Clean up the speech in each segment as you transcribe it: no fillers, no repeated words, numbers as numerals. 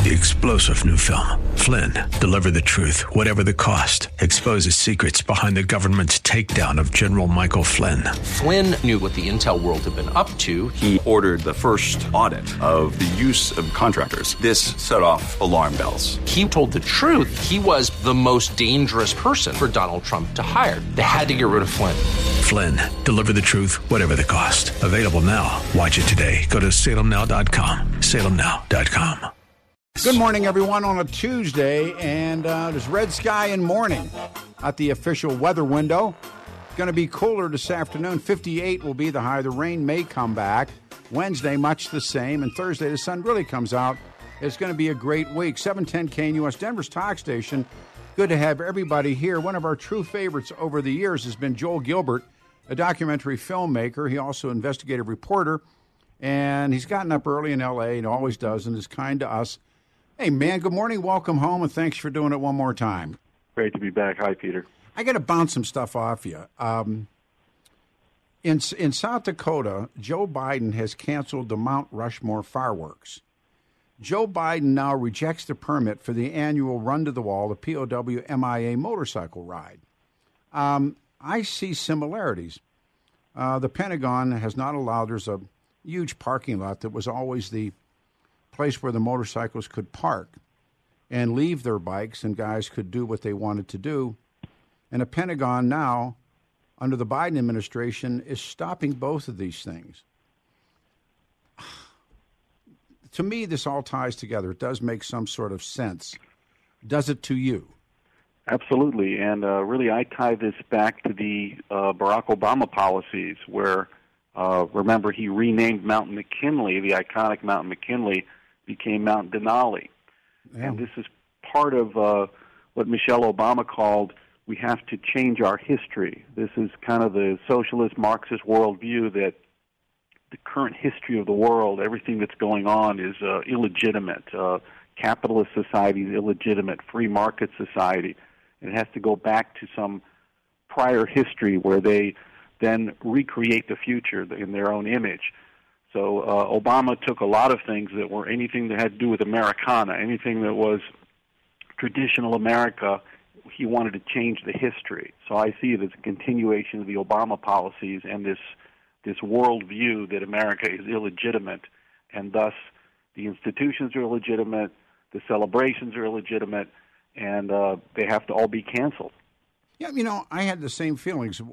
The explosive new film, Flynn, deliver the truth, whatever the cost, exposes secrets behind the government's takedown of General Michael Flynn. Flynn knew what the intel world had been up to. He ordered the first audit of the use of contractors. This set off alarm bells. He told the truth. He was the most dangerous person for Donald Trump to hire. They had to get rid of Flynn. Flynn, deliver the truth, whatever the cost. Available now. Watch it today. Go to salemnow.com. salemnow.com. Good morning, everyone, on a Tuesday, and there's red sky and morning at the official weather window. Going to be cooler this afternoon. 58 will be the high. The rain may come back. Wednesday, much the same, and Thursday, the sun really comes out. It's going to be a great week. 710 KNUS, Denver's talk station. Good to have everybody here. One of our true favorites over the years has been Joel Gilbert, a documentary filmmaker. He also investigative reporter, and he's gotten up early in L.A. and always does, and is kind to us. Hey, man, good morning, welcome home, and thanks for doing it one more time. Great to be back. Hi, Peter. I got to bounce some stuff off you. In South Dakota, Joe Biden has canceled the Mount Rushmore fireworks. Joe Biden now rejects the permit for the annual Run to the Wall, the POW MIA motorcycle ride. I see similarities. The Pentagon has not allowed, there's a huge parking lot that was always the place where the motorcycles could park and leave their bikes, and guys could do what they wanted to do. And the Pentagon now, under the Biden administration, is stopping both of these things. To me, this all ties together. It does make some sort of sense. Does it to you? Absolutely. And really, I tie this back to the Barack Obama policies where, remember, he renamed Mount McKinley, the iconic Mount McKinley, became Mount Denali. Yeah. And this is part of what Michelle Obama called, we have to change our history. This is kind of the socialist Marxist worldview that the current history of the world, everything that's going on is illegitimate. Capitalist society is illegitimate. Free market society. It has to go back to some prior history where they then recreate the future in their own image. So Obama took a lot of things that were anything that had to do with Americana, anything that was traditional America. He wanted to change the history. So I see it as a continuation of the Obama policies and this worldview that America is illegitimate, and thus the institutions are illegitimate, the celebrations are illegitimate, and they have to all be canceled. Yeah, I had the same feelings.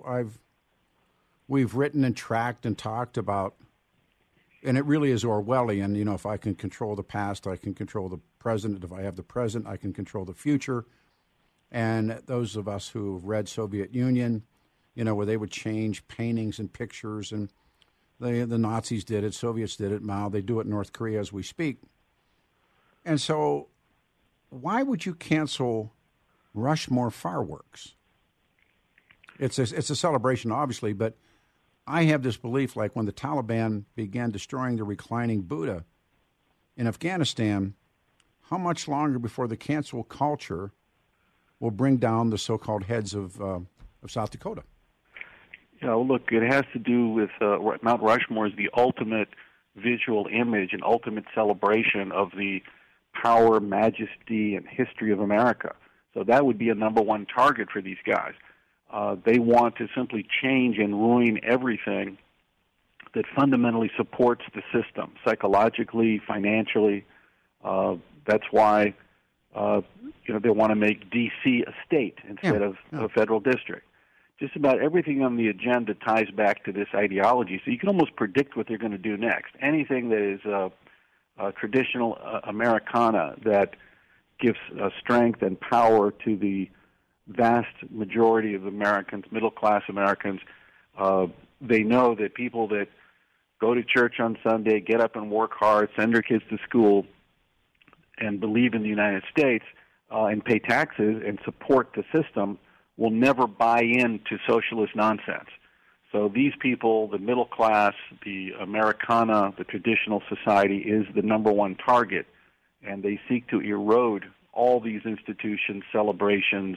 We've written and tracked and talked about, and it really is Orwellian. If I can control the past, I can control the present. If I have the present, I can control the future. And those of us who have read Soviet Union, where they would change paintings and pictures, and the Nazis did it, Soviets did it, Mao, they do it in North Korea as we speak. And so why would you cancel Rushmore fireworks? It's a celebration, obviously, but I have this belief, like when the Taliban began destroying the reclining Buddha in Afghanistan, how much longer before the cancel culture will bring down the so-called heads of South Dakota? Look, it has to do with Mount Rushmore is the ultimate visual image and ultimate celebration of the power, majesty, and history of America. So that would be a number one target for these guys. They want to simply change and ruin everything that fundamentally supports the system, psychologically, financially. That's why they want to make D.C. a state instead of a federal district. Just about everything on the agenda ties back to this ideology, so you can almost predict what they're going to do next. Anything that is traditional Americana that gives strength and power to the vast majority of Americans, middle-class Americans, they know that people that go to church on Sunday, get up and work hard, send their kids to school, and believe in the United States and pay taxes and support the system will never buy into socialist nonsense. So these people, the middle class, the Americana, the traditional society, is the number one target, and they seek to erode all these institutions, celebrations,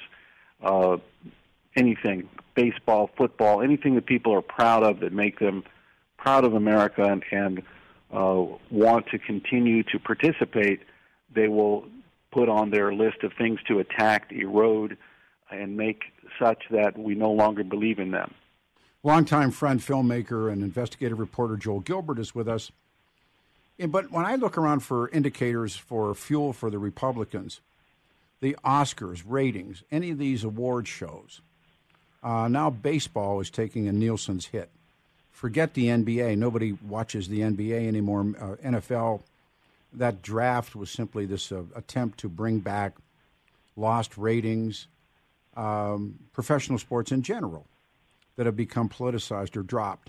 anything, baseball, football, anything that people are proud of that make them proud of America and want to continue to participate. they will put on their list of things to attack, erode, and make such that we no longer believe in them. Longtime friend, filmmaker, and investigative reporter Joel Gilbert is with us. But when I look around for indicators for fuel for the Republicans, the Oscars, ratings, any of these award shows, now baseball is taking a Nielsen's hit. Forget the NBA. Nobody watches the NBA anymore. NFL, that draft was simply this attempt to bring back lost ratings. Professional sports in general that have become politicized or dropped.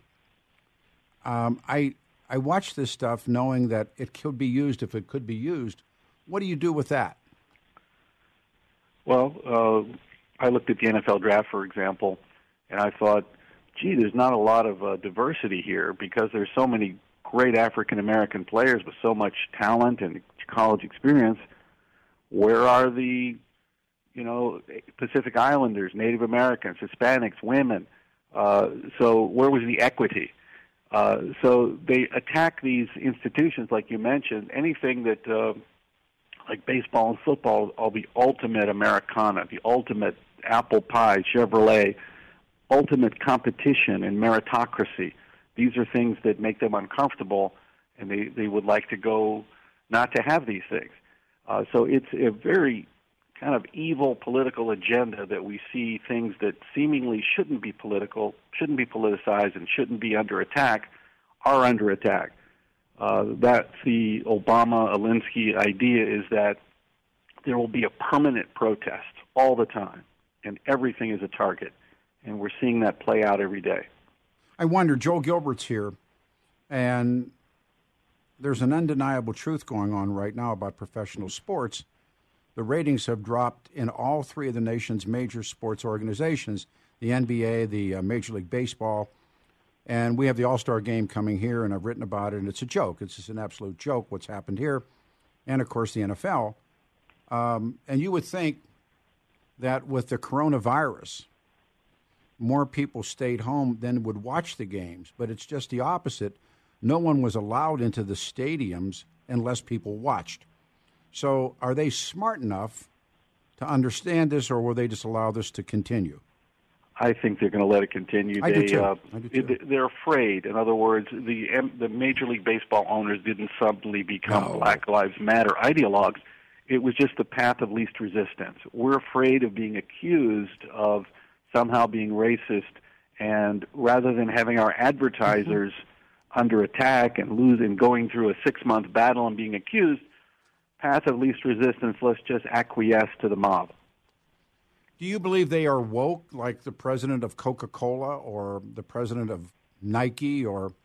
I watch this stuff knowing that it could be used if it could be used. What do you do with that? Well, I looked at the NFL draft, for example, and I thought, gee, there's not a lot of diversity here because there's so many great African-American players with so much talent and college experience. Where are the, Pacific Islanders, Native Americans, Hispanics, women? So where was the equity? So they attack these institutions, like you mentioned, anything that, like baseball and football, are the ultimate Americana, the ultimate apple pie, Chevrolet, ultimate competition and meritocracy. These are things that make them uncomfortable, and they would like to go not to have these things. So it's a very kind of evil political agenda that we see things that seemingly shouldn't be political, shouldn't be politicized, and shouldn't be under attack, are under attack. That's the Obama-Alinsky idea, is that there will be a permanent protest all the time, and everything is a target. And we're seeing that play out every day. I wonder, Joel Gilbert's here, and there's an undeniable truth going on right now about professional sports. The ratings have dropped in all three of the nation's major sports organizations, the NBA, the Major League Baseball, and we have the All-Star Game coming here, and I've written about it, and it's a joke. It's just an absolute joke what's happened here, and, of course, the NFL. And you would think that with the coronavirus, more people stayed home than would watch the games, but it's just the opposite. No one was allowed into the stadiums unless people watched. So are they smart enough to understand this, or will they just allow this to continue? I think they're going to let it continue. I do too. They're afraid. In other words, the Major League Baseball owners didn't suddenly become Black Lives Matter ideologues. It was just the path of least resistance. We're afraid of being accused of somehow being racist, and rather than having our advertisers under attack and going through a 6-month battle and being accused, path of least resistance, let's just acquiesce to the mob. Do you believe they are woke, like the president of Coca-Cola or the president of Nike, or,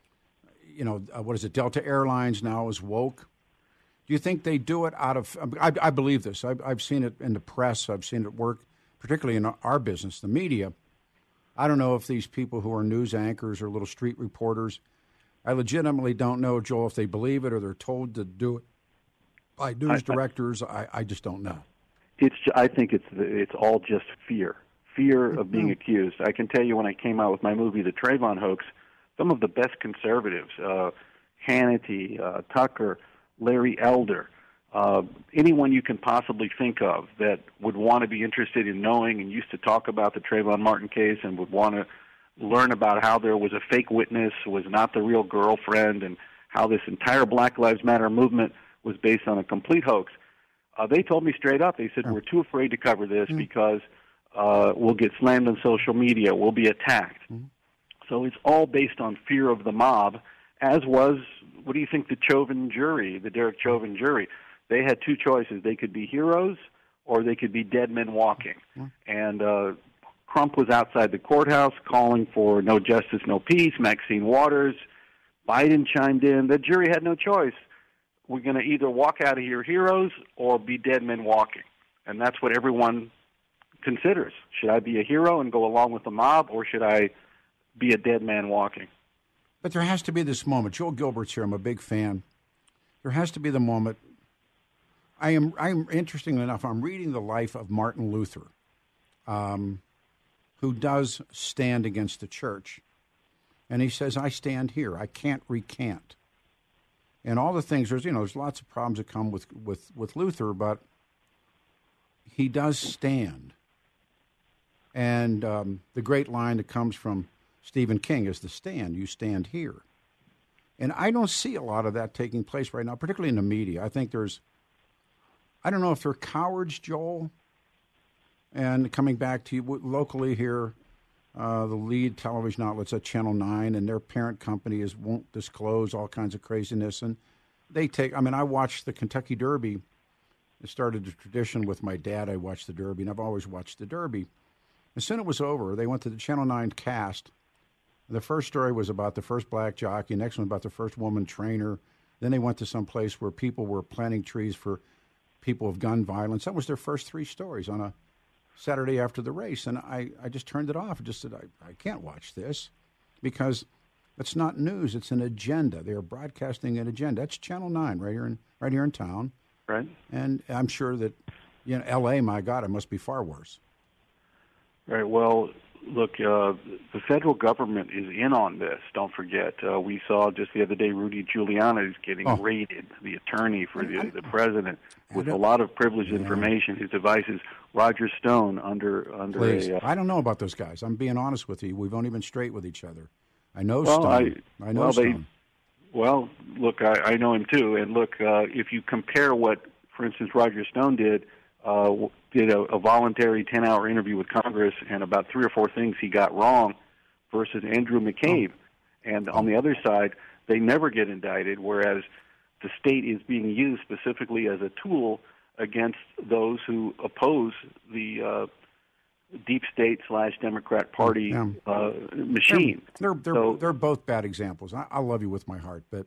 Delta Airlines now is woke? Do you think they do it out of – I believe this. I've seen it in the press. I've seen it work, particularly in our business, the media. I don't know if these people who are news anchors or little street reporters, I legitimately don't know, Joel, if they believe it or they're told to do it by news directors. I just don't know. I think it's all just fear of being accused. I can tell you, when I came out with my movie, The Trayvon Hoax, some of the best conservatives, Hannity, Tucker, Larry Elder, anyone you can possibly think of that would want to be interested in knowing and used to talk about the Trayvon Martin case and would want to learn about how there was a fake witness, was not the real girlfriend, and how this entire Black Lives Matter movement was based on a complete hoax. They told me straight up, they said, we're too afraid to cover this because we'll get slammed on social media, we'll be attacked. So it's all based on fear of the mob, as was, what do you think, the Derek Chauvin jury? They had two choices. They could be heroes or they could be dead men walking. And Trump was outside the courthouse calling for no justice, no peace, Maxine Waters. Biden chimed in. The jury had no choice. We're going to either walk out of here heroes or be dead men walking. And that's what everyone considers. Should I be a hero and go along with the mob, or should I be a dead man walking? But there has to be this moment. Joel Gilbert's here. I'm a big fan. There has to be the moment. I'm interestingly enough, I'm reading the life of Martin Luther, who does stand against the church. And he says, I stand here. I can't recant. and all the things. There's lots of problems that come with Luther, but he does stand. And the great line that comes from Stephen King is the stand. You stand here. And I don't see a lot of that taking place right now, particularly in the media. I think I don't know if they're cowards, Joel. And coming back to you locally here, the lead television outlets at Channel 9 and their parent company won't disclose all kinds of craziness. And I watched the Kentucky Derby. It started a tradition with my dad. I watched the Derby, and I've always watched the Derby. As soon as it was over, they went to the Channel 9 cast. The first story was about the first black jockey, next one about the first woman trainer. Then they went to some place where people were planting trees for people of gun violence. That was their first three stories on a Saturday after the race. And I just turned it off. I just said, I can't watch this because it's not news. It's an agenda. They are broadcasting an agenda. That's Channel 9 right here in town. Right. And I'm sure that, L.A., my God, it must be far worse. Right. Well, look, the federal government is in on this. Don't forget. We saw just the other day Rudy Giuliani is getting raided, the attorney for the president, with a lot of privileged information. His device is Roger Stone under Please. a... I don't know about those guys. I'm being honest with you. We've only been straight with each other. I know Stone. I know Stone. Well, look, I know him too. And look, if you compare what, for instance, Roger Stone did a voluntary 10-hour interview with Congress and about 3 or 4 things he got wrong versus Andrew McCabe. And on the other side, they never get indicted, whereas the state is being used specifically as a tool against those who oppose the deep state / Democrat Party machine. They're both bad examples. I love you with my heart, but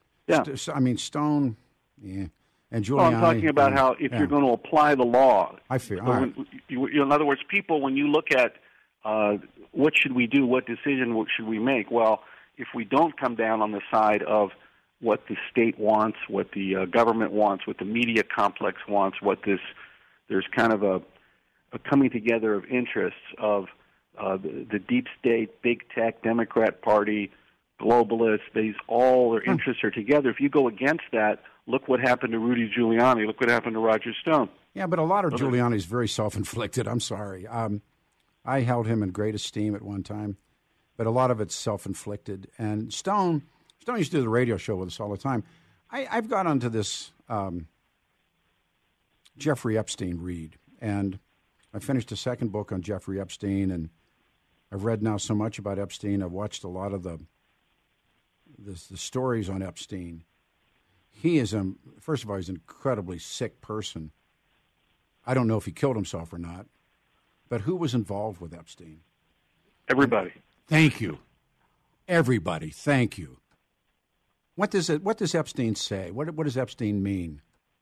Stone, and Giuliani. Well, I'm talking about how if you're going to apply the law, I fear. In other words, people, when you look at what should we do, what decision should we make? Well, if we don't come down on the side of what the state wants, what the government wants, what the media complex wants, there's kind of a coming together of interests of the deep state, big tech, Democrat Party, globalists. All their interests are together. If you go against that, look what happened to Rudy Giuliani. Look what happened to Roger Stone. Yeah, but a lot of Giuliani is very self-inflicted. I'm sorry. I held him in great esteem at one time, but a lot of it's self-inflicted. And Stone used to do the radio show with us all the time. I've got onto this Jeffrey Epstein read, and I finished a second book on Jeffrey Epstein, and I've read now so much about Epstein. I've watched a lot of the stories on Epstein. He is, first of all, he's an incredibly sick person. I don't know if he killed himself or not, but who was involved with Epstein? Everybody. Thank you. Everybody, thank you. What does Epstein say? What does Epstein mean?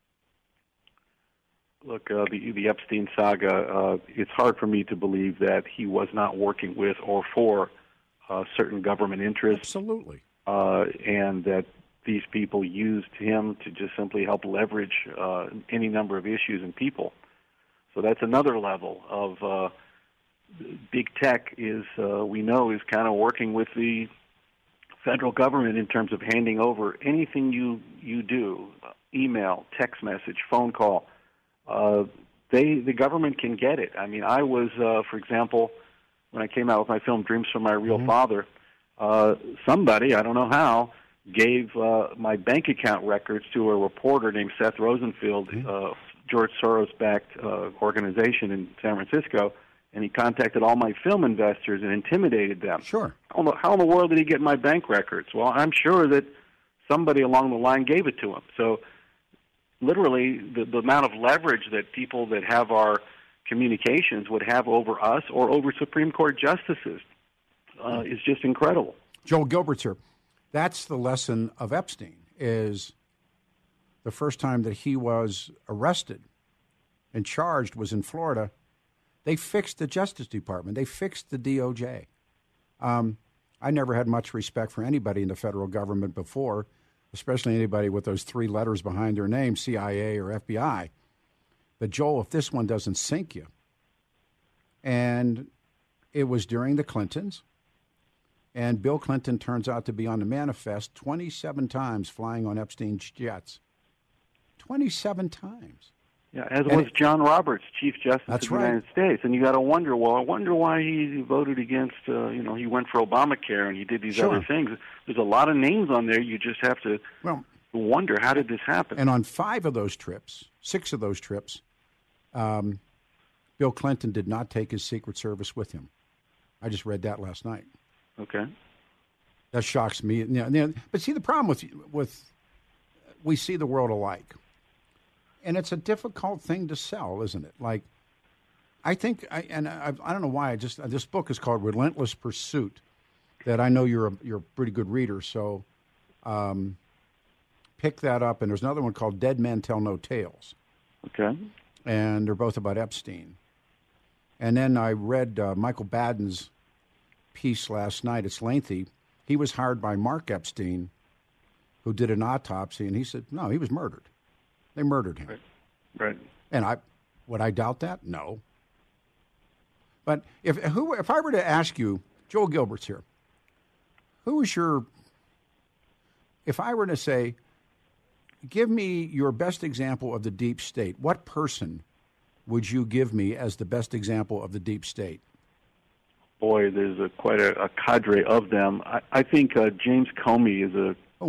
Look, the Epstein saga, it's hard for me to believe that he was not working with or for certain government interests. Absolutely. And that these people used him to just simply help leverage any number of issues and people. So that's another level of big tech we know is kind of working with the federal government in terms of handing over anything you do, email, text message, phone call. The government can get it. I mean, I was, for example, when I came out with my film Dreams from My Real Father, somebody, I don't know how, gave my bank account records to a reporter named Seth Rosenfield, George Soros-backed organization in San Francisco, and he contacted all my film investors and intimidated them. Sure. How in the world did he get my bank records? Well, I'm sure that somebody along the line gave it to him. So literally the amount of leverage that people that have our communications would have over us or over Supreme Court justices is just incredible. Joel Gilbert's here. That's the lesson of Epstein, is the first time that he was arrested and charged was in Florida. They fixed the Justice Department. They fixed the DOJ. I never had much respect for anybody in the federal government before, especially anybody with those 3 letters behind their name, CIA or FBI. But, Joel, if this one doesn't sink you, and it was during the Clintons, And Bill Clinton turns out to be on the manifest 27 times flying on Epstein's jets. 27 times. Yeah, as was John Roberts, Chief Justice of the United States. And you got to wonder, I wonder why he voted against, he went for Obamacare and he did these other things. There's a lot of names on there. You just have to wonder, how did this happen? And on 6 of those trips, Bill Clinton did not take his Secret Service with him. I just read that last night. Okay. That shocks me. But see, the problem with we see the world alike. And it's a difficult thing to sell, isn't it? Like, I think, I don't know why. This book is called Relentless Pursuit. That I know you're a pretty good reader, so pick that up. And there's another one called Dead Men Tell No Tales. Okay. And they're both about Epstein. And then I read Michael Baden's piece last night. It's lengthy. He was hired by Mark Epstein, who did an autopsy, and he said, no, he was murdered. They murdered him. Right. And would I doubt that? No. But if I were to ask you, Joel Gilbert's here, if I were to say, give me your best example of the deep state, what person would you give me as the best example of the deep state? Boy, there's quite a cadre of them. I think James Comey is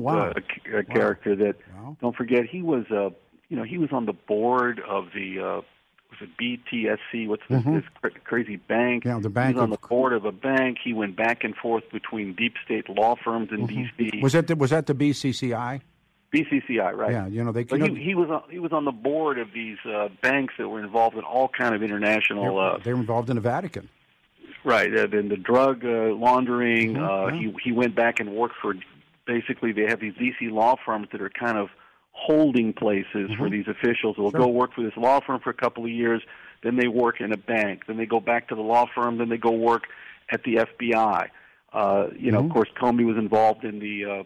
a character that, don't forget, he was he was on the board of the was it BTSC? What's this crazy bank? Yeah, the bank. He was on the board of a bank. He went back and forth between deep state law firms in D.C. Was that the BCCI? BCCI, right? Yeah, he was on the board of these banks that were involved in all kind of international. They were involved in the Vatican. Right, in the drug laundering. He went back and worked for. Basically, they have these D.C. law firms that are kind of holding places for these officials. They'll go work for this law firm for a couple of years, then they work in a bank, then they go back to the law firm, then they go work at the FBI. Of course, Comey was involved in the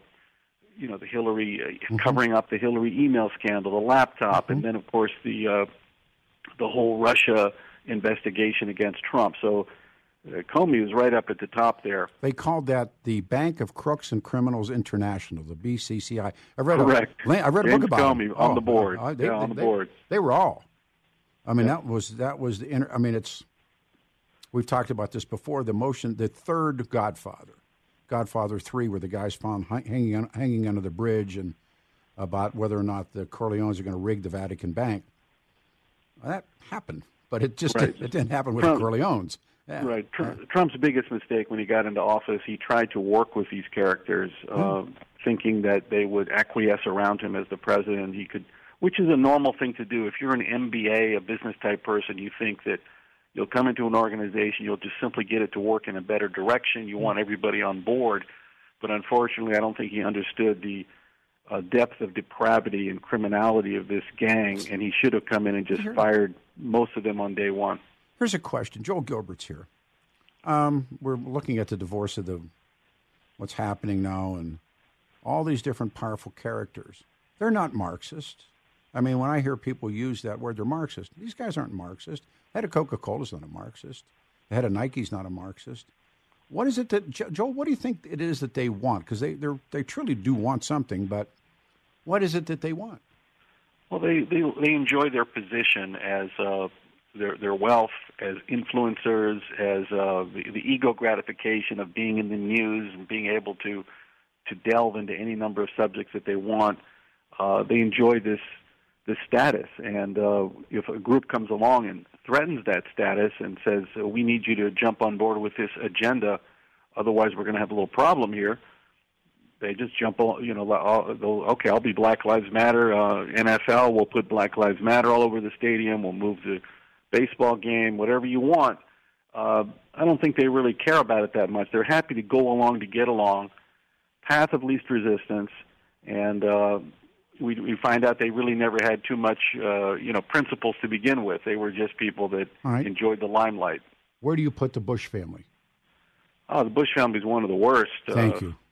Hillary, covering up the Hillary email scandal, the laptop, and then, of course, the whole Russia investigation against Trump. So Comey was right up at the top there. They called that the Bank of Crooks and Criminals International, the BCCI. I read Correct. I read a book about Comey on the board. On the board. They were all. I mean, that was the. I mean, it's. We've talked about this before. The third Godfather, Godfather 3, where the guy's found hanging under the bridge, and about whether or not the Corleones are going to rig the Vatican Bank. Well, that happened, but it just it didn't happen with the Corleones. Yeah. Right. Trump's biggest mistake when he got into office, he tried to work with these characters, thinking that they would acquiesce around him as the president. Which is a normal thing to do. If you're an MBA, a business type person, you think that you'll come into an organization, you'll just simply get it to work in a better direction. You want everybody on board. But unfortunately, I don't think he understood the depth of depravity and criminality of this gang, and he should have come in and just fired most of them on day one. Here's a question. Joel Gilbert's here. We're looking at the divorce of what's happening now and all these different powerful characters. They're not Marxist. I mean, when I hear people use that word, they're Marxist. These guys aren't Marxist. The head of Coca-Cola's not a Marxist. The head of Nike's not a Marxist. What is it that, Joel, what do you think it is that they want? Because they truly do want something, but what is it that they want? Well, they enjoy their position as their wealth, as influencers, as the ego gratification of being in the news and being able to delve into any number of subjects that they want. They enjoy this status, and if a group comes along and threatens that status and says, we need you to jump on board with this agenda, otherwise we're going to have a little problem here, they just jump on, okay, I'll be Black Lives Matter, NFL, we'll put Black Lives Matter all over the stadium, we'll move the baseball game, whatever you want. I don't think they really care about it that much. They're happy to go along to get along, path of least resistance, and we find out they really never had too much, principles to begin with. They were just people that enjoyed the limelight. Where do you put the Bush family? Oh, the Bush family is one of the worst. Thank you.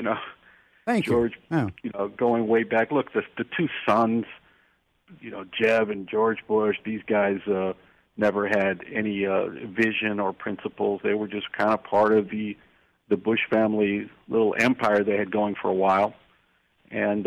Thank George, you. Going way back. Look, the two sons, Jeb and George Bush, these guys never had any vision or principles. They were just kind of part of the the Bush family little empire they had going for a while. And,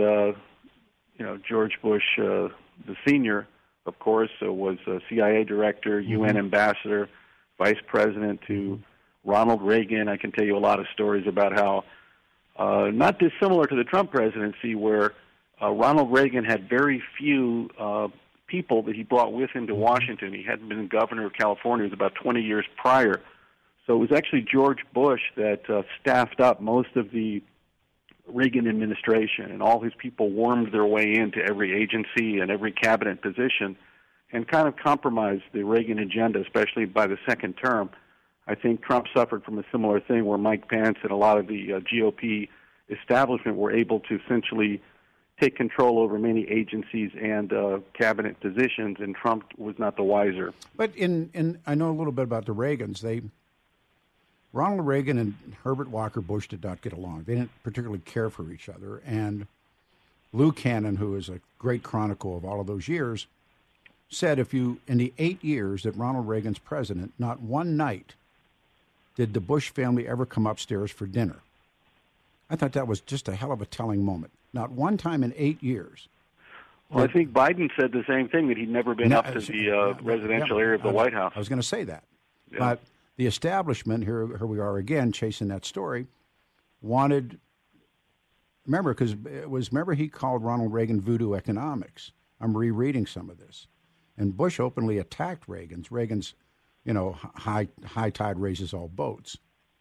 George Bush, the senior, of course, was a CIA director, UN ambassador, vice president to Ronald Reagan. I can tell you a lot of stories about how, not dissimilar to the Trump presidency, where Ronald Reagan had very few people that he brought with him to Washington. He hadn't been governor of California. It was about 20 years prior. So it was actually George Bush that staffed up most of the Reagan administration, and all his people wormed their way into every agency and every cabinet position and kind of compromised the Reagan agenda, especially by the second term. I think Trump suffered from a similar thing where Mike Pence and a lot of the GOP establishment were able to essentially take control over many agencies and cabinet positions, and Trump was not the wiser. But I know a little bit about the Reagans. Ronald Reagan and Herbert Walker Bush did not get along. They didn't particularly care for each other. And Lou Cannon, who is a great chronicle of all of those years, said in the 8 years that Ronald Reagan's president, not one night did the Bush family ever come upstairs for dinner. I thought that was just a hell of a telling moment. Not one time in 8 years. Well, I think Biden said the same thing, that he'd never been up to the residential area of the White House. I was going to say that. Yeah. But the establishment, here we are again, chasing that story, wanted, remember he called Ronald Reagan voodoo economics. I'm rereading some of this. And Bush openly attacked Reagan's. Reagan's, high tide raises all boats.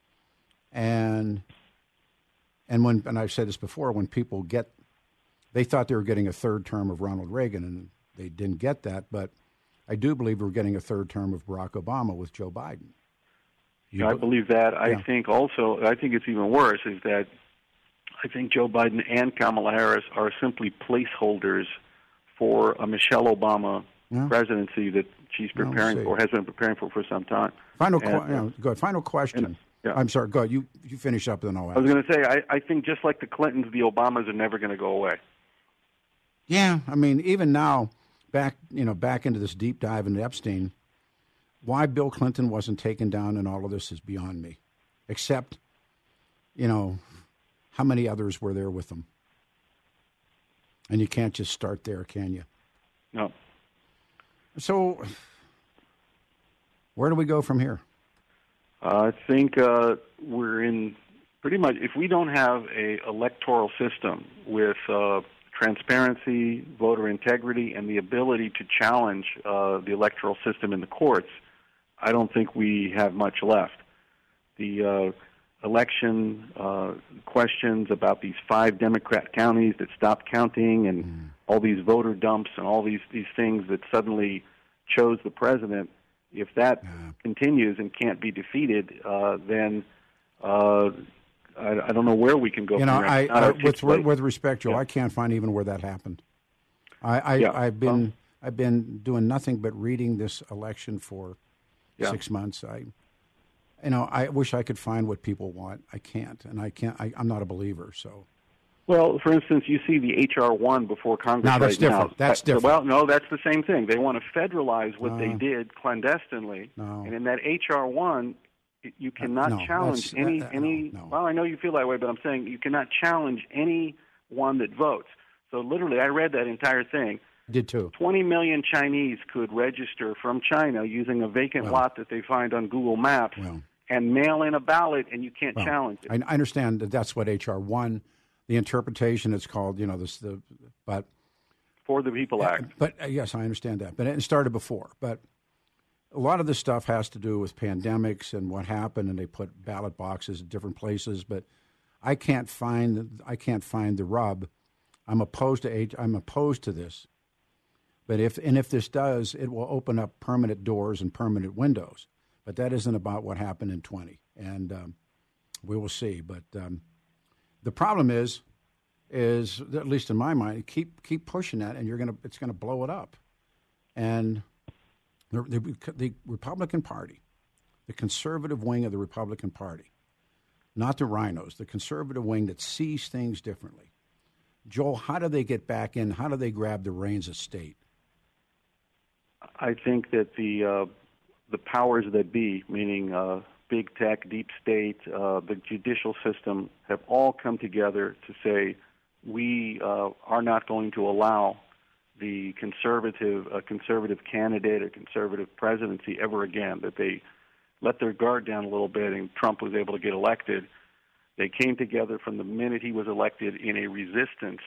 And I've said this before, when people they thought they were getting a third term of Ronald Reagan, and they didn't get that, but I do believe we're getting a third term of Barack Obama with Joe Biden. I believe that. I think it's even worse, is that I think Joe Biden and Kamala Harris are simply placeholders for a Michelle Obama presidency that she's preparing for, has been preparing for some time. Final question. I'm sorry, go ahead. You finish up, then I'll ask. I was going to say, I think just like the Clintons, the Obamas are never going to go away. Yeah, I mean, even now, back into this deep dive into Epstein, why Bill Clinton wasn't taken down in all of this is beyond me. Except, how many others were there with him? And you can't just start there, can you? No. So, where do we go from here? I think we're in pretty much, if we don't have an electoral system with transparency, voter integrity, and the ability to challenge the electoral system in the courts, I don't think we have much left. The election questions about these 5 Democrat counties that stopped counting and all these voter dumps and all these things that suddenly chose the president, if that continues and can't be defeated, then I don't know where we can go. With respect, Joe, I can't find even where that happened. I've been doing nothing but reading this election for 6 months. I wish I could find what people want. I can't, and I'm not a believer. So, well, for instance, you see the H.R. 1 before Congress. No, that's different. Now. That's different. Well, no, that's the same thing. They want to federalize what they did clandestinely, and in that H.R. 1, you cannot challenge any. Well, I know you feel that way, but I'm saying you cannot challenge anyone that votes. So literally, I read that entire thing. I did too. 20 million Chinese could register from China using a vacant lot that they find on Google Maps and mail in a ballot, and you can't challenge it. I understand that's what H.R. 1, the interpretation it's called, but For the People Act. But yes, I understand that. But it started before. But a lot of this stuff has to do with pandemics and what happened, and they put ballot boxes in different places. But I can't find the rub. I'm opposed to this. But if this does, it will open up permanent doors and permanent windows. But that isn't about what happened in 20, and we will see. But the problem is at least in my mind, keep pushing that, and it's gonna blow it up. And the Republican Party, the conservative wing of the Republican Party, not the rhinos, the conservative wing that sees things differently. Joel, how do they get back in? How do they grab the reins of state? I think that the powers that be, meaning big tech, deep state, the judicial system have all come together to say we are not going to allow the conservative candidate or conservative presidency ever again, that they let their guard down a little bit and Trump was able to get elected. They came together from the minute he was elected in a resistance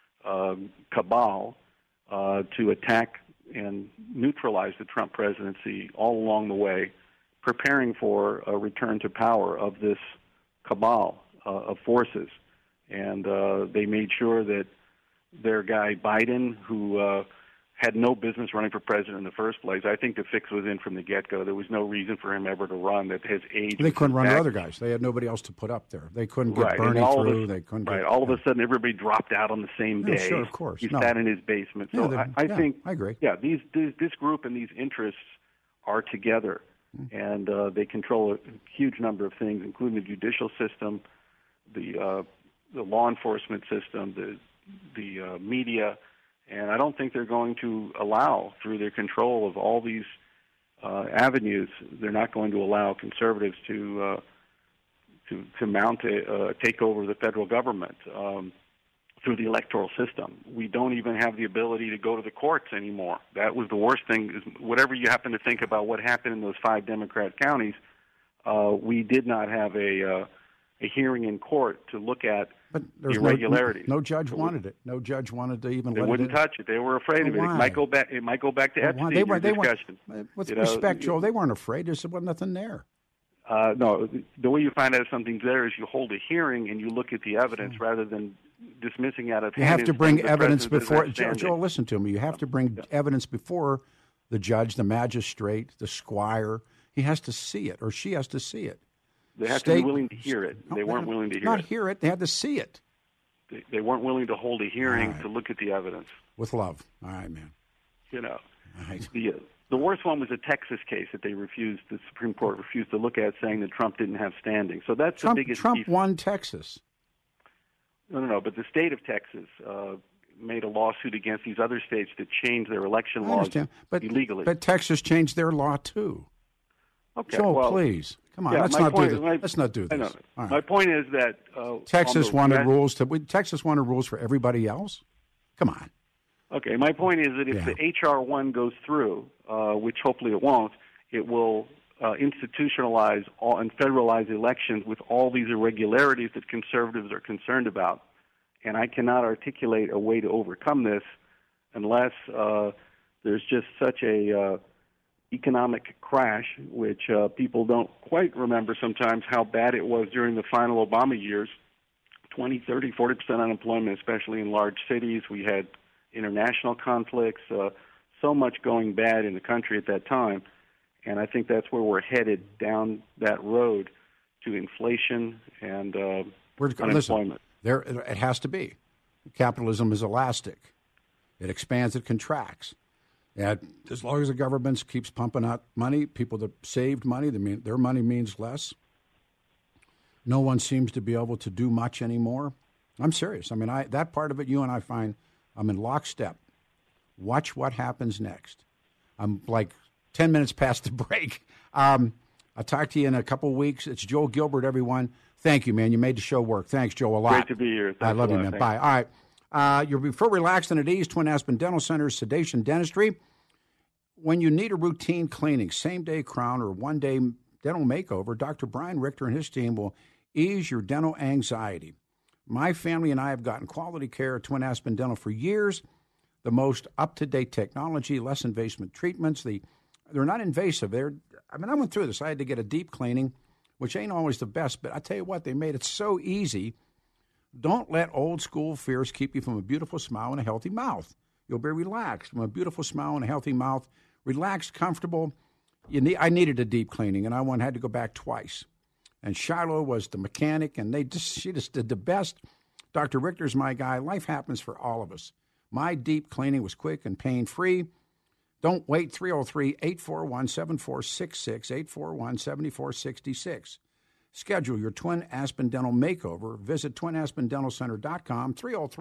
cabal to attack and neutralize the Trump presidency all along the way, preparing for a return to power of this cabal of forces. And they made sure that their guy Biden, who had no business running for president in the first place, I think the fix was in from the get-go. There was no reason for him ever to run, that his age... They couldn't run the other guys. They had nobody else to put up there. They couldn't get Bernie through. They couldn't get, all of a sudden, everybody dropped out on the same day. Sure, of course. He sat in his basement. So I think... I agree. Yeah, this group and these interests are together, and they control a huge number of things, including the judicial system, the law enforcement system, the media, and I don't think they're going to allow, through their control of all these avenues, they're not going to allow conservatives to mount a take over the federal government through the electoral system. We don't even have the ability to go to the courts anymore. That was the worst thing. Is whatever you happen to think about what happened in those 5 Democrat counties, we did not have a hearing in court to look at the irregularities. No judge wanted it. No judge wanted to even. They wouldn't touch it. They were afraid of it. Why? It might go back to Epstein. Discussion. With respect, Joe, they weren't afraid. There was nothing there. No, the way you find out if something's there is you hold a hearing and you look at the evidence rather than dismissing out of hand. You have to bring evidence before. Joe, listen to me. You have to bring evidence before the judge, the magistrate, the squire. He has to see it, or she has to see it. They have to be willing to hear it. They weren't willing to hear it. Not hear it. They had to see it. They weren't willing to hold a hearing to look at the evidence. With love. All right, man. All right. The worst one was a Texas case that the Supreme Court refused to look at, saying that Trump didn't have standing. So that's the biggest Trump won Texas. No, but the state of Texas made a lawsuit against these other states to change their election laws illegally. But Texas changed their law, too. Okay, Joe, please. Come on, let's not do this. Right. My point is that Texas wanted rules for everybody else. Come on. Okay, my point is that if the H.R. 1 goes through, which hopefully it won't, it will institutionalize and federalize elections with all these irregularities that conservatives are concerned about. And I cannot articulate a way to overcome this unless there's just such a economic crash, which people don't quite remember sometimes how bad it was during the final Obama years. 20, 30, 40% unemployment, especially in large cities. We had international conflicts, so much going bad in the country at that time. And I think that's where we're headed, down that road to inflation and unemployment. Listen, it has to be. Capitalism is elastic. It expands, it contracts. And as long as the government keeps pumping out money, people that saved money, their money means less. No one seems to be able to do much anymore. I'm serious. I mean, that part of it, you and I find I'm in lockstep. Watch what happens next. I'm like 10 minutes past the break. I'll talk to you in a couple of weeks. It's Joe Gilbert, everyone. Thank you, man. You made the show work. Thanks, Joe, a lot. Great to be here. Thanks I love you, man. Thanks. Bye. All right. You'll feel relaxed and at ease. Twin Aspen Dental Center, Sedation Dentistry. When you need a routine cleaning, same-day crown, or one-day dental makeover, Dr. Brian Richter and his team will ease your dental anxiety. My family and I have gotten quality care at Twin Aspen Dental for years. The most up-to-date technology, less invasive treatments. They're not invasive. I went through this. I had to get a deep cleaning, which ain't always the best, but I tell you what, they made it so easy. Don't let old school fears keep you from a beautiful smile and a healthy mouth. You'll be relaxed from a beautiful smile and a healthy mouth. Relaxed, comfortable. I needed a deep cleaning, and I had to go back twice. And Shiloh was the mechanic, and she just did the best. Dr. Richter's my guy. Life happens for all of us. My deep cleaning was quick and pain-free. Don't wait, 303-841-7466, 841-7466. Schedule your Twin Aspen Dental makeover. Visit twinaspendentalcenter.com,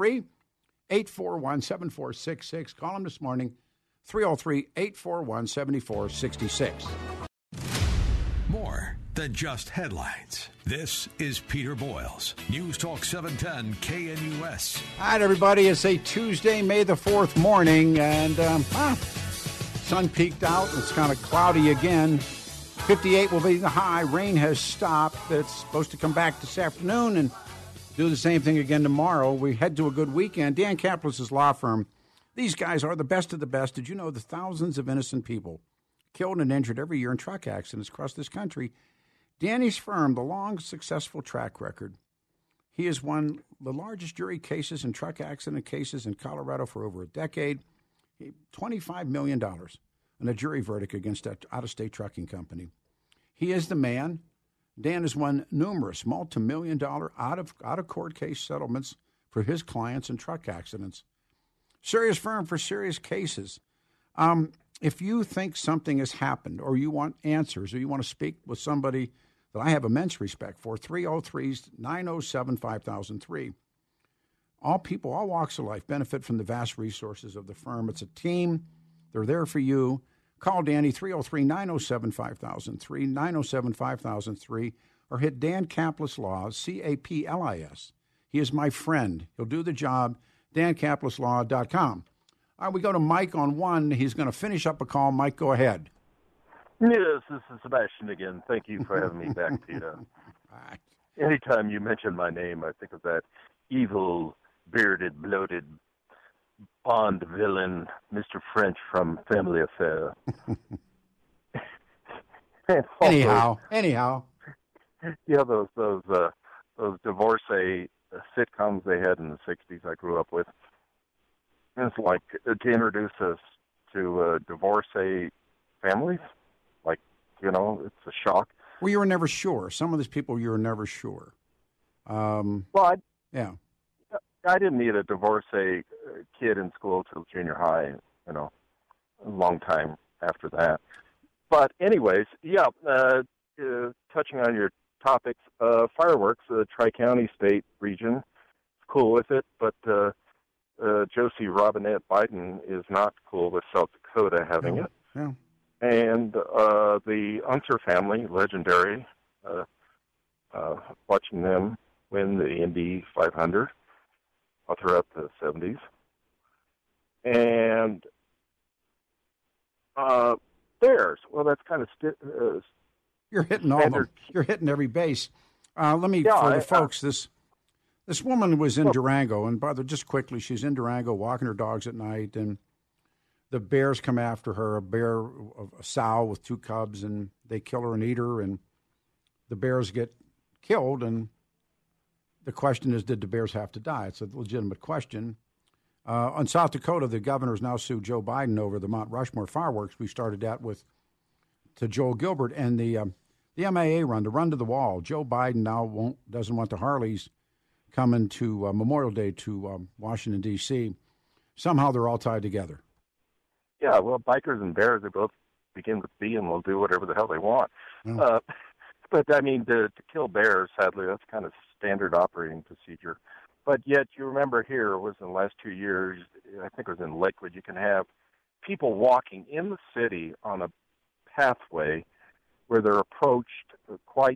303-841-7466. Call them this morning, 303-841-7466. More than just headlines. This is Peter Boyles, News Talk 710 KNUS. All right, everybody, it's a Tuesday, May the 4th morning, and sun peaked out. It's kind of cloudy again. 58 will be the high. Rain has stopped. It's supposed to come back this afternoon and do the same thing again tomorrow. We head to a good weekend. Dan Caplis' law firm. These guys are the best of the best. Did you know the thousands of innocent people killed and injured every year in truck accidents across this country? Danny's firm, the long, successful track record. He has won the largest jury cases and truck accident cases in Colorado for over a decade. $25 million in a jury verdict against an out-of-state trucking company. He is the man. Dan has won numerous multi-million-dollar out-of-court case settlements for his clients in truck accidents. Serious firm for serious cases. If you think something has happened or you want answers or you want to speak with somebody that I have immense respect for, 303-907-5003. All people, all walks of life benefit from the vast resources of the firm. It's a team. They're there for you. Call Danny, 303-907-5003, 907-5003, or hit Dan Caplis Law, C-A-P-L-I-S. He is my friend. He'll do the job, dancaplisLaw.com. All right, we go to Mike on one. He's going to finish up a call. Mike, go ahead. Yes, this is Sebastian again. Thank you for having me back, Peter. Right. Anytime you mention my name, I think of that evil, bearded, bloated Bond villain, Mr. French from Family Affair. Anyhow. Yeah, those divorcee sitcoms they had in the 60s I grew up with. And it's like to introduce us to divorcee families. Like, it's a shock. Well, you were never sure. Some of these people, you were never sure. I didn't need a divorcee kid in school till junior high, a long time after that. But anyways, touching on your topics, fireworks, the Tri-County State region, cool with it, but Josie Robinette Biden is not cool with South Dakota having it. Yeah. And the Unser family, legendary, watching them win the Indy 500 all throughout the 70s. And Bears, well, that's kind of you're hitting all of them. You're hitting every base. For the folks, this woman was in Durango, and by the just quickly, she's in Durango walking her dogs at night, and the bears come after her, a sow with 2 cubs, and they kill her and eat her, and the bears get killed, and the question is, did the bears have to die? It's a legitimate question. On South Dakota, the governor's now sued Joe Biden over the Mount Rushmore fireworks. We started that to Joel Gilbert, and the MIA run, the run to the wall. Joe Biden now doesn't want the Harleys coming to Memorial Day to Washington, D.C. Somehow they're all tied together. Yeah, well, bikers and bears, they both begin with B and will do whatever the hell they want. Oh. But, to kill bears, sadly, that's kind of standard operating procedure. But yet, you remember here, it was in the last 2 years, I think it was in Lakewood, you can have people walking in the city on a pathway where they're approached quite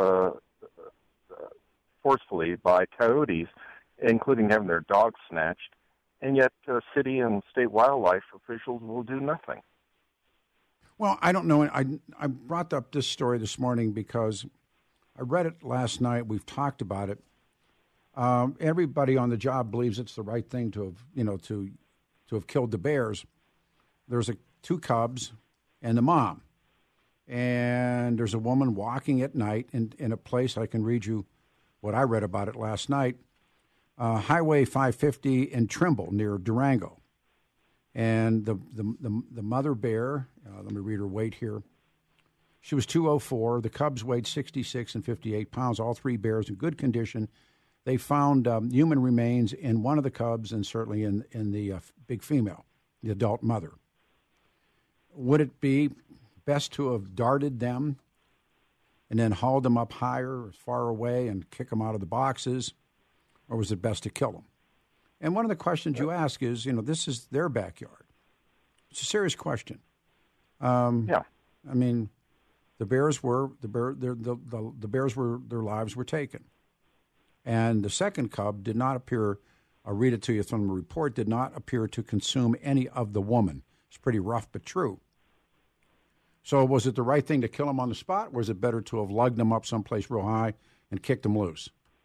forcefully by coyotes, including having their dogs snatched, and yet city and state wildlife officials will do nothing. Well, I don't know. I brought up this story this morning because I read it last night. We've talked about it. Everybody on the job believes it's the right thing to have killed the bears. There's 2 cubs and the mom, and there's a woman walking at night in a place. I can read you what I read about it last night. Highway 550 in Trimble near Durango. And the mother bear, let me read her weight here. She was 204. The cubs weighed 66 and 58 pounds, all 3 bears in good condition. They found human remains in one of the cubs and certainly in the big female, the adult mother. Would it be best to have darted them and then hauled them up higher or far away and kick them out of the boxes, or was it best to kill them? And one of the questions you ask is, this is their backyard. It's a serious question. The The bears were their lives were taken, and the second cub did not appear. I'll read it to you from the report. Did not appear to consume any of the woman. It's pretty rough, but true. So was it the right thing to kill him on the spot? Or was it better to have lugged him up someplace real high and kicked him loose?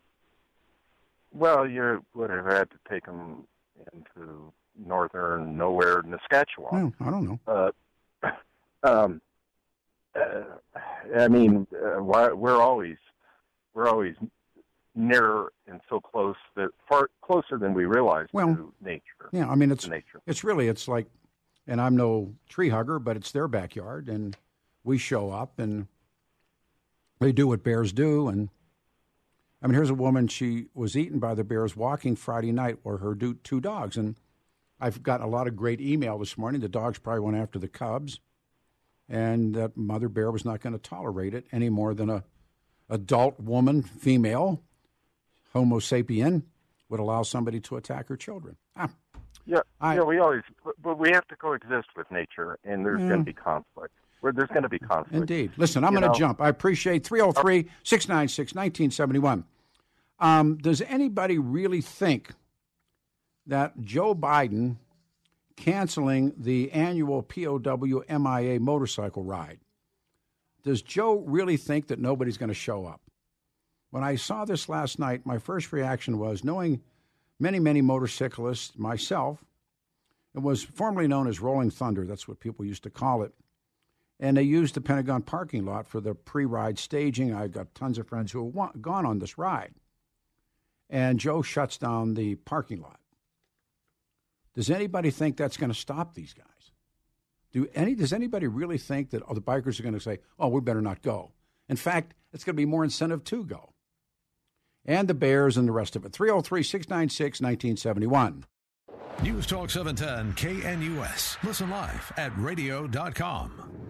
Well, you would have had to take him into northern nowhere, Saskatchewan. I don't know. We're always near and so close, that far closer than we realize to nature. Yeah, I mean nature. It's like, and I'm no tree hugger, but it's their backyard, and we show up and they do what bears do. And I mean, here's a woman, she was eaten by the bears walking Friday night with her two dogs. And I've gotten a lot of great email this morning. The dogs probably went after the cubs, and that mother bear was not going to tolerate it any more than a adult woman, female, Homo sapien, would allow somebody to attack her children. We have to coexist with nature, and there's going to be conflict. There's going to be conflict. Indeed. Listen, I'm going to jump. I appreciate 303-696-1971. Does anybody really think that Joe Biden canceling the annual POW MIA motorcycle ride, does Joe really think that nobody's going to show up? When I saw this last night, my first reaction was, knowing many, many motorcyclists, myself, it was formerly known as Rolling Thunder. That's what people used to call it. And they used the Pentagon parking lot for the pre-ride staging. I got tons of friends who have gone on this ride. And Joe shuts down the parking lot. Does anybody think that's going to stop these guys? Does anybody really think that the bikers are going to say, oh, we better not go? In fact, it's going to be more incentive to go. And the Bears and the rest of it. 303-696-1971. News Talk 710 KNUS. Listen live at radio.com.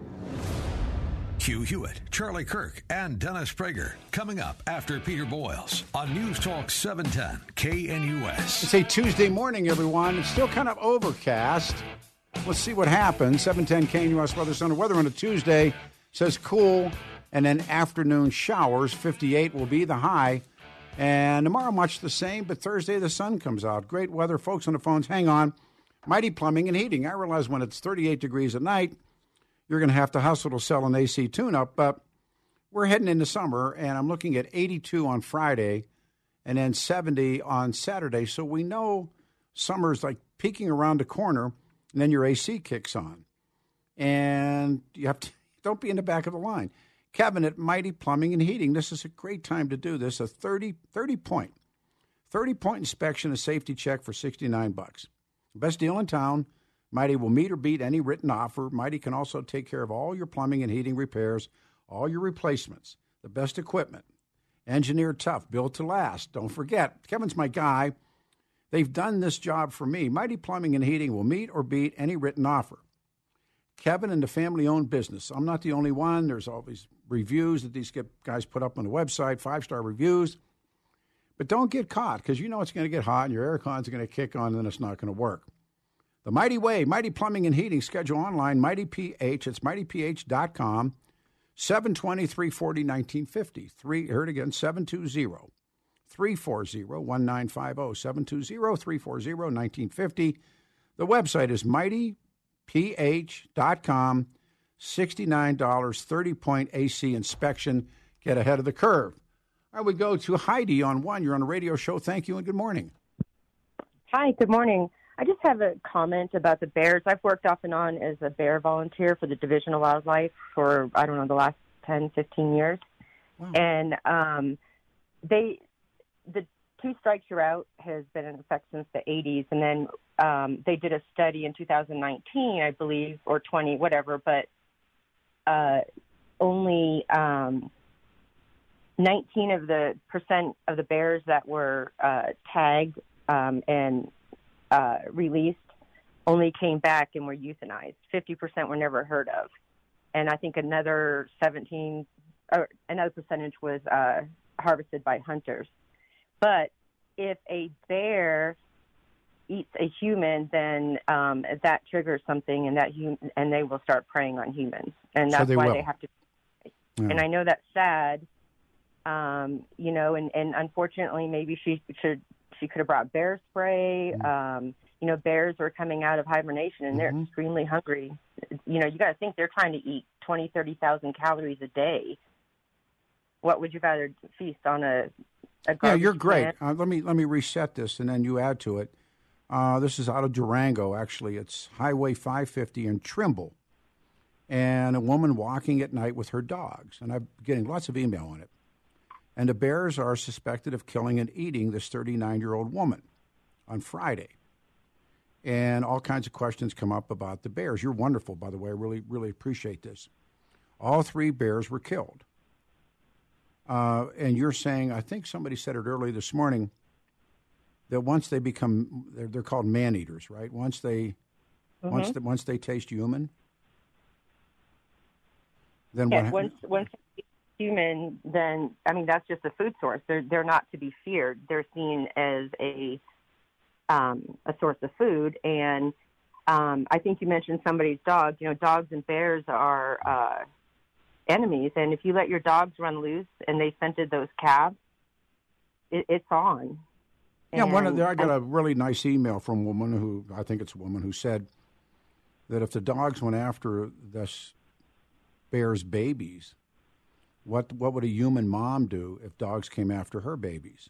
Hugh Hewitt, Charlie Kirk, and Dennis Prager coming up after Peter Boyles on News Talk 710 KNUS. It's a Tuesday morning, everyone. It's still kind of overcast. Let's see what happens. 710 KNUS Weather Center. Weather on a Tuesday says cool, and then afternoon showers. 58 will be the high. And tomorrow, much the same, but Thursday the sun comes out. Great weather. Folks on the phones, hang on. Mighty Plumbing and Heating. I realize when it's 38 degrees at night, you're going to have to hustle to sell an AC tune-up, but we're heading into summer, and I'm looking at 82 on Friday and then 70 on Saturday. So we know summer's like peeking around the corner, and then your AC kicks on. And you have to, don't be in the back of the line. Kevin at Mighty Plumbing and Heating. This is a great time to do this. A 30-point inspection and safety check for $69. Best deal in town. Mighty will meet or beat any written offer. Mighty can also take care of all your plumbing and heating repairs, all your replacements, the best equipment. Engineered tough, built to last. Don't forget, Kevin's my guy. They've done this job for me. Mighty Plumbing and Heating will meet or beat any written offer. Kevin and the family-owned business. I'm not the only one. There's all these reviews that these guys put up on the website, 5-star reviews. But don't get caught, because you know it's going to get hot and your air con's going to kick on and then it's not going to work. The Mighty Way, Mighty Plumbing and Heating. Schedule online, Mighty PH. It's mightyph.com, 720-340-1950. Heard again, 720-340-1950, 720-340-1950. The website is mightyph.com, $69, 30-point AC inspection. Get ahead of the curve. All right, we go to Heidi on one. You're on a radio show. Thank you and good morning. Hi, good morning. I just have a comment about the bears. I've worked off and on as a bear volunteer for the Division of Wildlife for, the last 10, 15 years. Wow. And the two strikes you're out has been in effect since the 80s. And then they did a study in 2019, I believe, or 20, whatever, but only 19% of the bears that were tagged and released only came back and were euthanized. 50% were never heard of. And I think another percentage was harvested by hunters. But if a bear eats a human, then that triggers something, and and they will start preying on humans. And that's why they have to. Yeah. And I know that's sad, you know, and unfortunately maybe she could have brought bear spray. You know, bears are coming out of hibernation and they're extremely hungry. You know, you got to think they're trying to eat 20, 30,000 calories a day. What would you rather feast on a garbage Yeah, you're great. can? Let me reset this, and then you add to it. This is out of Durango, actually. It's Highway 550 in Trimble. And a woman walking at night with her dogs. And I'm getting lots of email on it. And the bears are suspected of killing and eating this 39-year-old woman on Friday. And all kinds of questions come up about the bears. You're wonderful, by the way. I really, really appreciate this. All 3 bears were killed. And you're saying, I think somebody said it early this morning, that once they become, they're called man-eaters, right? Once they taste human, then yes, once they taste human, then I mean that's just a food source. They're not to be feared. They're seen as a source of food. And I think you mentioned somebody's dog. You know, dogs and bears are enemies, and if you let your dogs run loose and they scented those calves, it's on. Yeah, I got a really nice email from a woman who, I think it's a woman, who said that if the dogs went after this bear's babies, what would a human mom do if dogs came after her babies?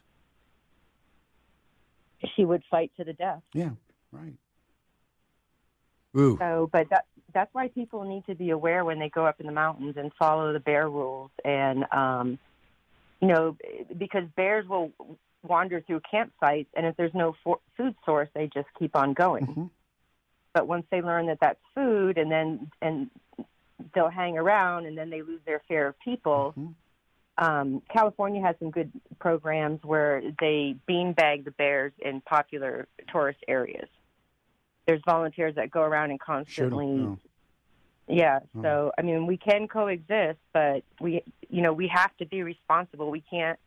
She would fight to the death. Yeah, right. Ooh. So, but that's why people need to be aware when they go up in the mountains and follow the bear rules. And, you know, because bears will wander through campsites, and if there's no food source, they just keep on going. But once they learn that that's food, and they'll hang around, and then they lose their share of people. California has some good programs where they beanbag the bears in popular tourist areas. There's volunteers that go around and constantly, So I mean, we can coexist, but we have to be responsible. We can't.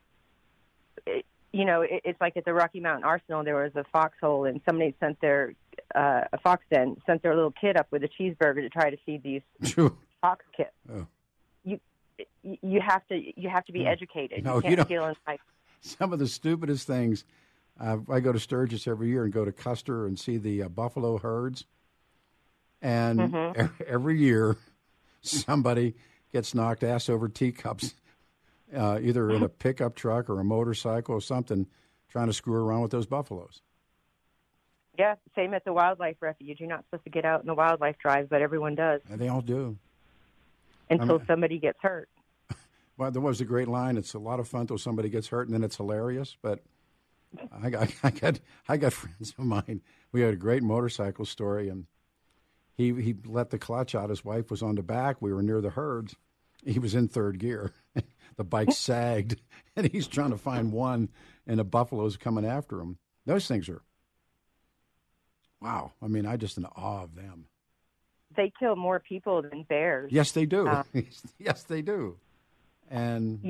It's like at the Rocky Mountain Arsenal, there was a foxhole, and somebody sent a fox den, sent their little kid up with a cheeseburger to try to feed these fox kids. Oh. You have to be educated. No, you can't feel inside. Some of the stupidest things. I go to Sturgis every year and go to Custer and see the buffalo herds. And every year, somebody gets knocked ass over teacups, either in a pickup truck or a motorcycle or something, trying to screw around with those buffaloes. Yeah, same at the wildlife refuge. You're not supposed to get out in the wildlife drive, but everyone does. And they all do. Until somebody gets hurt. Well, there was a great line. It's a lot of fun until somebody gets hurt, and then it's hilarious. But I got friends of mine. We had a great motorcycle story, and he let the clutch out. His wife was on the back. We were near the herds. He was in third gear. The bike sagged, and he's trying to find one, and the buffalo's coming after him. Those things are, wow. I mean, I'm just in awe of them. They kill more people than bears. Yes, they do. Yes, they do. And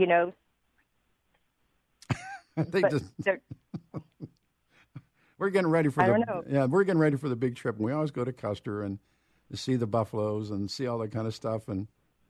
they just. We're getting ready for we're getting ready for the big trip. And we always go to Custer and to see the buffaloes and see all that kind of stuff, and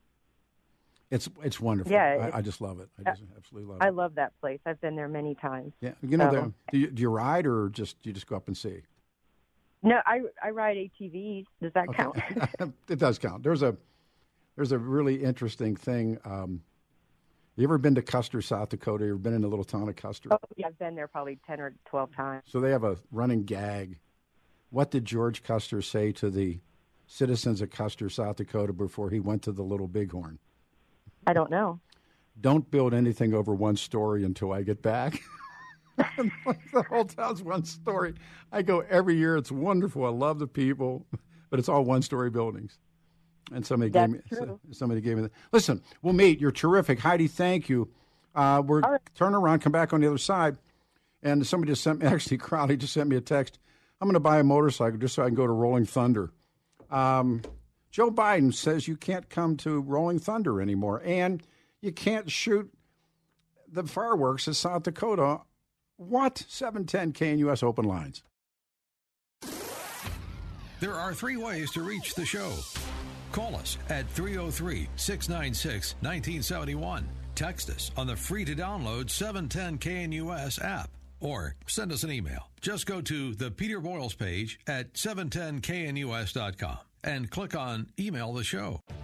it's wonderful. Yeah, I just love it. I just absolutely love it. I love that place. I've been there many times. Yeah, do you ride or do you just go up and see? No, I ride ATVs. Does that count? It does count. There's a really interesting thing. You ever been to Custer, South Dakota? You ever been in the little town of Custer? Oh, yeah, I've been there probably 10 or 12 times. So they have a running gag. What did George Custer say to the citizens of Custer, South Dakota, before he went to the Little Bighorn? I don't know. Don't build anything over one story until I get back. The whole town's one story. I go every year. It's wonderful. I love the people, but it's all one-story buildings. And somebody gave me that. Listen, we'll meet. You're terrific, Heidi. Thank you. Turn around, come back on the other side, and somebody just sent me. Actually, Crowley just sent me a text. I'm going to buy a motorcycle just so I can go to Rolling Thunder. Joe Biden says you can't come to Rolling Thunder anymore, and you can't shoot the fireworks in South Dakota. What? 710 KNUS open lines. There are 3 ways to reach the show. Call us at 303-696-1971. Text us on the free-to-download 710 KNUS app. Or send us an email. Just go to the Peter Boyles page at 710knus.com and click on Email the Show.